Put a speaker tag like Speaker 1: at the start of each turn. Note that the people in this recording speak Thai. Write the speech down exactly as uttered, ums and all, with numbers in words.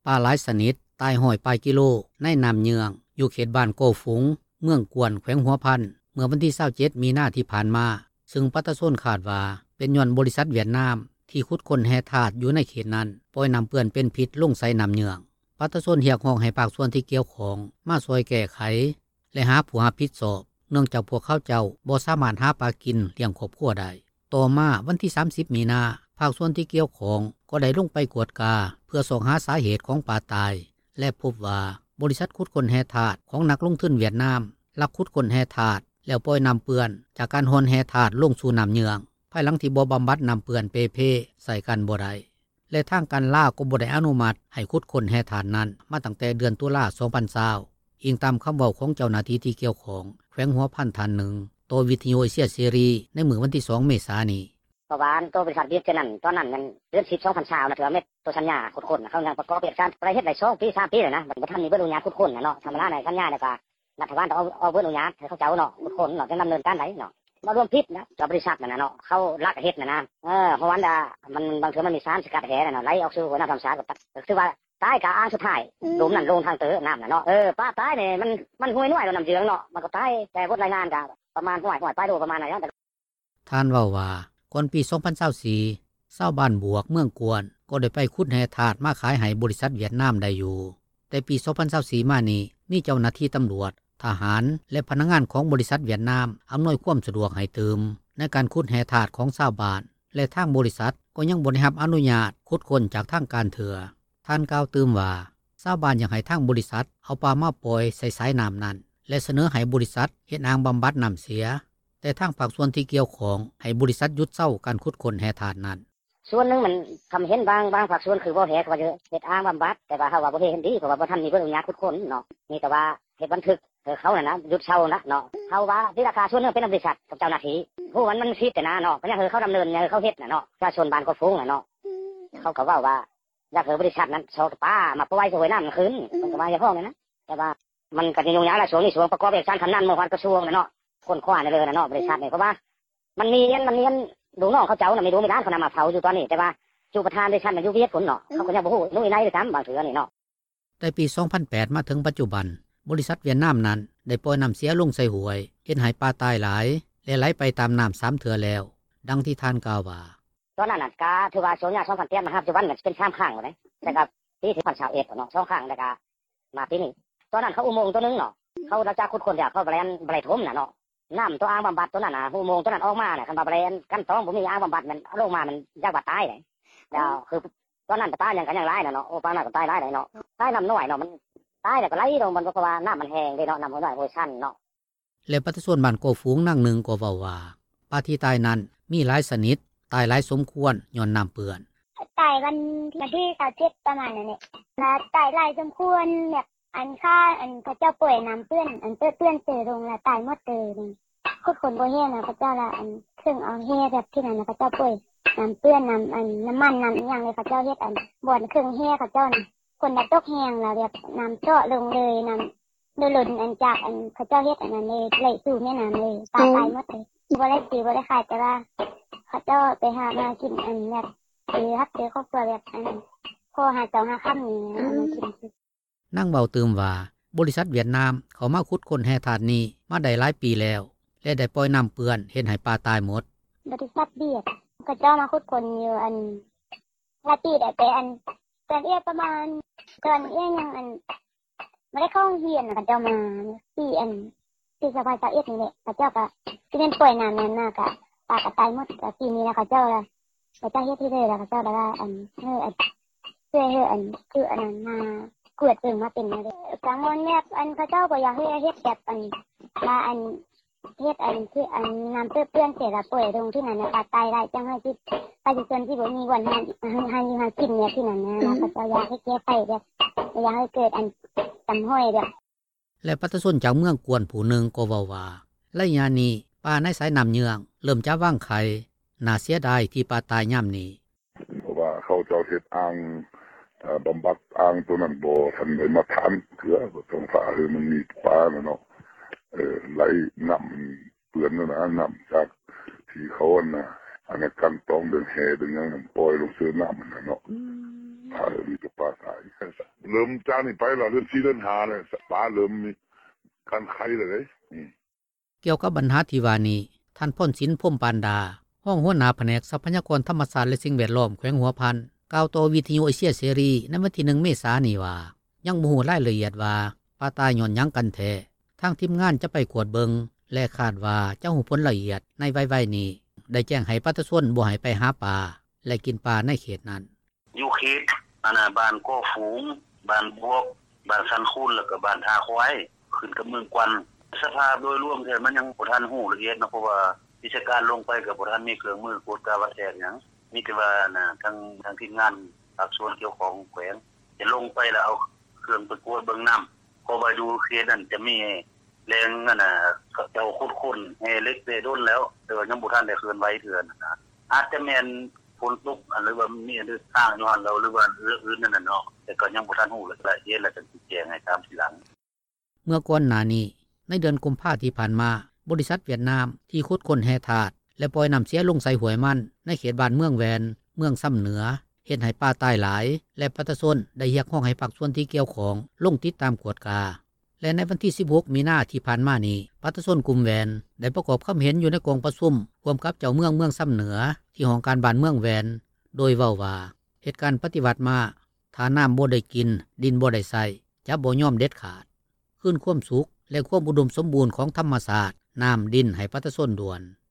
Speaker 1: ปลาหลายสนิทตายห้อยปลายกิโลในน้ำเยืองอยู่เขตบ้านโกฝูงเมืองกวนแขวงหัวพันเมื่อวันที่ยี่สิบเจ็ดมีนาที่ผ่านมาซึ่งปัตตะส้นคาดว่าเป็นย้อนบริษัทเวียดนามที่ขุดค้นแร่ธาตุอยู่ในเขตนั้นปล่อยน้ำเปื้อนเป็นพิษลงใส่น้ำเยืองปัตตะส้นเรียกร้องให้ภาคส่วนที่เกี่ยวข้องมาช่วยแก้ไขและหาผู้รับผิดชอบเนื่องจากพวกเขาเจ้าบ่สามารถหาปลากินเลี้ยงครอบครัวได้ต่อมาวันที่สามสิบมีนาภาคส่วนที่เกี่ยวข้องก็ได้ลงไปกวดกาเพื่อสอบหาสาเหตุของปลาตายและพบว่าบริษัทขุดค้นแร่ธาตุของนักลงทุนเวียดนามลักขุดค้นแร่ธาตุแล้วปล่อยน้ำเปื้อนจากการหอนแร่ธาตุลงสู่น้ำเยืองภายหลังที่บ่บำบัดน้ำเปื้อนเปเพใส่กันบ่ได้และทางการลาวก็บ่ได้อนุมัติให้ขุดค้นแร่ธาตุนั้นมาตั้งแต่เดือนตุลาคมสองพันยี่สิบอิงตามคำเว้าของเจ้าหน้าที่ที่เกี่ยวข้องแขวงหัวพันท่านหนึ่งโตวิทยุเอเชียเสรีในมื้อวันที่สองเมษายนนี้
Speaker 2: ประมาณตัวบริษัทเวียดนั้นตอนนั้นมันเดือนสิบ สองพันยี่สิบนะถือว่าเม็ดตัวสัญญาขุดค้นเขายังประกอบกิจการไปเฮ็ดได้สองปีสามปีแล้วนะบ่ทันมีเบิ่งอนุญาตขุดค้นน่ะเนาะธรรมดาในสัญญาเนี่ยก็รัฐบาลต้องเอาเอาเบิ่งอนุญาตให้เขาเจ้าเนาะขุดค้นเนาะจะดำเนินการได้เนาะบ่รวมผิดนะกับบริษัทนั่นน่ะเนาะเขาลักเฮ็ดน่ะนะเออเพราะว่ามันบางเทื่อมันมีสารสกัดแห่น่ะเนาะไหลออกสู่หัวน้ำธรรมชาติก็คือว่าตายกะอ้างสุดท้ายหลุมนั่นลงทางเตอน้ำน่ะเนาะเออปลาตายนี่มันมันห้วยน้อยกว่าน้ำเยืองเนาะมันก็ตายแต่บทรายงานก็ประมาณห้วยห้วยปลายโดประมาณนั้นเนาะ
Speaker 1: ท่านเว้าว่าก่อนปีสองพันยี่สิบสี่ชาวบ้านบวกเมืองกวนก็ได้ไปขุดแร่ธาตุมาขายให้บริษัทเวียดนามได้อยู่แต่ปีสองพันยี่สิบสี่มานี้มีเจ้าหน้าที่ตำรวจทหารและพนักงานของบริษัทเวียดนามอำนวยความสะดวกให้เติมในการขุดแร่ธาตุของชาวบ้านและทางบริษัทก็ยังบ่ได้รับอนุญาตขุดค้นจากทางการเถื่อท่านกล่าวเติมว่าชาวบ้านอยากให้ทางบริษัทเอาปลามาปล่อยใส่สายน้ำนั้นและเสนอให้บริษัทเฮ็ดอ่างบำบัดน้ำเสียแต่ทางภาคส่วนที่เกี่ยวข้องให้บริษัทหยุดเซาการขุดค้นแร่ธาตุนั้น
Speaker 2: ส่วนนึงมันทำเห็นบางบางภาคส่วนคือบ่เฮ็ดว่าจะเฮ็ดอ่างบำบัดแต่ว่าเฮาว่าบ่เฮ็ดดีเพราะว่าบ่ทันมีอนุญาตขุดค้นเนาะมีแต่ว่าเฮ็ดบันทึกเขาน่ะนะหยุดเซานะเนาะเฮาว่าที่ราคาส่วนนึงเป็นบริษัทกับเจ้าหน้าที่ผู้มันมันผิดแต่นะเนาะเพราะงั้นคือเขาดำเนินเขาเฮ็ดน่ะเนาะประชาชนบ้านก็ฟุ้งน่ะเนาะเขาก็เว้าว่าอยากให้บริษัทนั้นซอกป้ามาปล่อยสวยน้ำคืนมันก็ว่าอย่างพ้องเลยนะแต่ว่ามันก็สิยุ่งยากละช่วงนี้ช่วงประกอบเอกสารคำนั้นเมื่อวานกระทรวงน่ะเนาะคนคว้าในเลยน่ะเนาะบริษัทนี่เพราะว่ามันมีเงินมันมีเงินดูน้องเขาเจ้าน่ะไม่รู้ไม่ด้านเขานำมาเผาอยู่ตอนนี้แต่ว่าจูประธานบริษัทมันอยู่เวียดผลเนาะเขาก็ยังบ่ฮู้นู่นนี่ได้ซ้ำบางเทื่อนี่เนาะ
Speaker 1: แต่ปีสองพันแปดมาถึงปัจจุบันบริษัทเวียดนามนั้นได้ปล่อยน้ำเสียลงใส่ห้วยเฮ็ดให้ปลาตายหลายและไหลไปตามน้ำสามเทื่อแล้วดังที่ท่านกล่าวว่า
Speaker 2: ตอนนั้นน่ะกาถือว่าช่วงสองพันแปดมาปัจจุบันมันเป็นสามครั้งเลยนะครับปีที่สองพันยี่สิบเอ็ดเนาะสองครั้งแล้วก็มาปีนี้ตอนนั้นเขาอุโมงค์ตัวนึงเนาะเขาเราจะขุดค้นจากเขาแบรนด์ไบรทมน่ะเนาะน้ำตัวอ่างบำบัดตัวนั้นน่ะอุโมงค์ตัวนั้นออกมาน่ะคันว่าแบรนด์กันต้องบ่มีอ่างบำบัดมันลงมามันยากว่าตายเลยแล้วคือตอนนั้นตายยังกันยังหลายน่ะเนาะโอ้ปลาน่ะก็ตายหลายเนาะตายน้ำน้อยเนาะมันตายแล้วก็ไหลลงมันเพราะว่าน้ำมันแห้งเด้เนาะน้ำมันน้อยโพชั่นเนาะ
Speaker 1: และปัตตส่วนบ้านโกฝูงนางหนึ่งก็เว้าว่าปลาที่ตายนั้นมีหลายชนิดตายหลายสมควรย้อนน้ำเปื้อน
Speaker 3: ตายวันวันที่ยี่สิบเจ็ดประมาณนั้นแหละแล้วตายหลายสมควรแบบอันค่าอันพระเจ้าป่วยน้ำเปื้อนอันเปื้อนเปื้อนเตลงแล้วตายหมดเลยนี่คนคนบ่แห้งนะพระเจ้าละอันซึ่งเอาแห้แบบที่นั่นนะพระเจ้าป่วยน้ำเปื้อนน้ำอันน้ำมันน้ำอย่างเลยพระเจ้าเฮ็ดอันบ่อนเครื่องแห้พระเจ้าน่ะคนน่ะตกแห้งแล้วแบบน้ำเจาะลงเลยน้ำโดยหล่นอันจากอันพระเจ้าเฮ็ดอันนั้นเลยไหลสู่แม่น้ำเลยตายตายหมดเลยบ่ได้ตีบ่ได้ขายแต่ว่าพระเจ้าไปหามากินอันแบบคือฮักเจอครอบครัวแบบอันพอหาเจ้าหาค่ำนี่มากิน
Speaker 1: นั่งเบาเติมว่าบริษัทเวียดนามเขามาขุดค้นแร่ธาตุนี้มาได้หลายปีแล้วและได้ปล่อยน้ำเปื้อนเฮ็ดให้ปลาตายหมด
Speaker 3: บริษัทเวียดเขาเจ้ามาขุดค้นอยู่อันหลายปีได้ไปอันตอนเอี้ยประมาณตอนเอี้ยยังอันไม่ได้เข้าเรียนน่ะเขาเจ้ามาปีอันปีสองพันยี่สิบเอ็ดนี่แหละเขาเจ้าก็สิเป็นปล่อยน้ำนั้นน่ะก็ปลาก็ตายหมดก็ปีนี้แล้วเขาเจ้าล่ะเขาเจ้าเฮ็ดที่เลยแล้วเขาเจ้าได้อันเฮ้ออันเพื่อเฮ้ออันคืออันนั้นมากวดเบิ่งมาเป็นได้จังมันแบบอันเขาเจ้าก็อยากให้เฮ็ดแบบอันมาอันเฮ็ดอันคืออันน้ำเปื้อนๆเสร็จแล้วปล่อยลงที่นั่นน่ะตายได้จังให้ที่ประชาชนที่บ่มีวันนั้นให้ให้หากินเนี่ยที่นั่นนะเขาเจ้าอยากให้แก้ไขแบบอยากให้เกิดอันจำห้อยแบบ
Speaker 1: และปัตตส่วนจากเมืองกวนผู้หนึ่งก็เว้าว่าระยะนี้ปลาในสายน้ำเยืองเริ่มจะวางไข่น่าเสียดายที่ปลาตายย่ำนี้
Speaker 4: เพราะว่าเขาเจ้าเฮ็ดอ่างบำบัดอ่างตัวนั้นบ่ทันได้มาทานเถื่อก็ต้องฝ่าคือมันมีปลาน่ะเนาะเออไหลน้ำเปื้อนนั่นน่ะน้ำจากที่เขาน่ะอันนั้นกันต้องเดินแห่ดึงอย่างนั้นปล่อยลงสู่น้ำนั่นเนาะถ้ามีปลาตายเริ่มจากนี่ไปแล้วเดือนสี่เดือนห้าเนี่ยปลาเริ่มมีการไข่แล้วเด้อืม
Speaker 1: เกี่ยวกับปัญหาที่ว่านี้ท่านพ้นศิลป์พรหมปานดาห้องหัวหน้าแผนกทรัพยากรธรรมชาติและสิ่งแวดล้อมแขวงหัวพันกล่าวต่อวิทยุเอเชียเสรีในวันที่หนึ่งเมษายนนี้ว่ายังบ่ฮู้รายละเอียดว่าปลาตายย้อนหยังกันแท้ทางทีมงานจะไปกวดเบิงและคาดว่าจะฮู้ผลละเอียดในไวๆนี้ได้แจ้งให้ประชาชนบ่ให้ไปหาปลาและกินปลาในเขตนั้น
Speaker 5: อยู่เขตอันน่ะบ้านก้อฝูงบ้านบวกบ้านสันคูนแล้วก็บ้านท่าควายขึ้นกับเมืองกวนสภาพโดยรวมแท้มันยังบ่ทันฮู้ละเอียดนะเพราะว่าวิชาการลงไปก็บ่ทันมีเครื่องมือกวดกาวัดแท้หยังมีแต่ว่าน่ะทางทางทีมงานภาคส่วนเกี่ยวของแขวงจะลงไปแล้วเอาเครื่องไปกวดเบิ่งน้ำพอไปดูเขตนั้นจะมีแรงนั่นน่ะเจ้าขุดคนแห่เล็กได้โดนแล้วแต่ว่ายังบ่ทันได้เคลื่อนไหวเทื่อนะอาจจะแม่นฝนตกอันหรือว่ามีอันทางอยู่หั่นแล้วหรือว่าเรื่องอื่นนั่นน่ะเนาะแต่ก็ยังบ่ทันฮู้ละเอียดแล้วจะแจ้งให้ตามทีหลัง
Speaker 1: เมื่อก่อนหน้านี้ในเดือนกุมภาพันธ์ที่ผ่านมาบริษัทเวียดนามที่ขุดค้นแร่ธาตุและปล่อยน้ำเสียลงใส่ห้วยมันในเขตบ้านเมืองแวนเมืองซ้ำเหนือเฮ็ดให้ปลาตายหลายและประชาชนได้เรียกร้องให้ภาคส่วนที่เกี่ยวข้องลงติดตามกวดกาและในวันที่สิบหกมีนาที่ผ่านมานี้ประชาชนกลุ่มแวนได้ประกอบความเห็นอยู่ในกองประชุมร่วมกับเจ้าเมืองเมืองซ้ำเหนือที่ห้องการบ้านเมืองแวนโดยเว้าว่าเหตุการณ์ปฏิวัติมาถ้าน้ำบ่ได้กินดินบ่ได้ใช้จะบ่ยอมเด็ดขาดคืนความสุขและความอุดมสมบูรณ์ของธรรมชาติน้ำดินให้ประชาชนด่วน